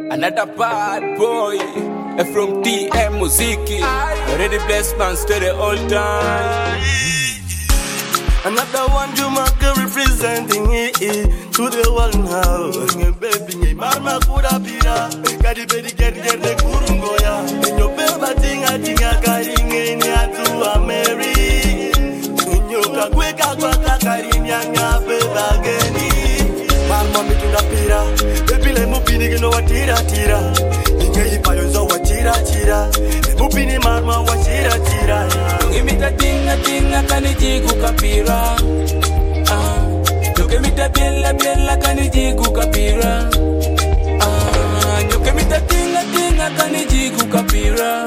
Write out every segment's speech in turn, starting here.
Another bad boy from TM Muziki. Ready blessed man, stay the all time. Another one Jumaka representing it to the world now. Baby, mama kuda pira, kadi bedi get the kurungoya. Inyo beba tinga karinge ni atu ameri. Inyo kakweka kwa karinya beba geni. Mama mitunda pira, baby le mupini gino watira. Inge ipayozo watira. Le mupini mama watira. Imita tinga kanijigu kapira. Nyokemita bella kanijigu kapira. Nyokemita tinga kanijigu kapira.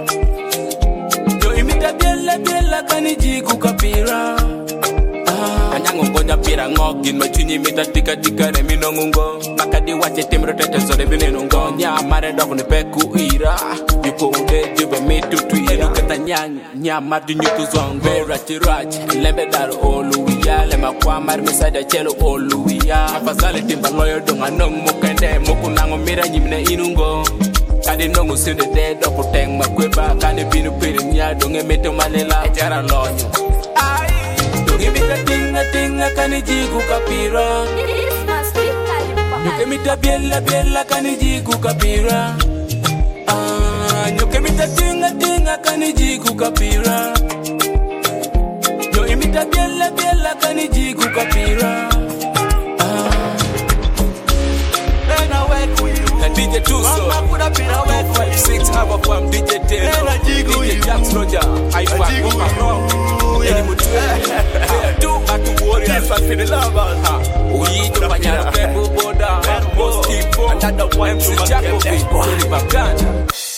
Yo imita bella kanijigu kapira. Anyango ngoja pira ngogin machunyi mita tika remi nongungo. Bakadi wache timro tete zore bine nungo. Nyamare dog ni peku ira. Yuko ude jube mitu tuira. Kata nyama du nyuku zongo. Rachi lembe daro oluya. Lema kwa mari misada chelo oluya. Afasale timba loyo donga nong mukende. Muku nango mira nyimne inungo. Kadi nongu sinde de doku teng makweba. Kani binu piri nya donge mitu malela. Ejara lonyo. Imita tinga kanijigu kapira. Nyokemita bella kanijigu kapira. Nyokemita tinga kanijigu kapira. Yo imita bella kanijigu kapira. DJ Tuso 256 Ava Farm, DJ Teno, DJ Jax Roger, I-Fan, Any Mutu, do Atu Warriors, and for the lovers. We eat the Panyara Bamboo Border, Most People, another one to Jacobi, Baganja.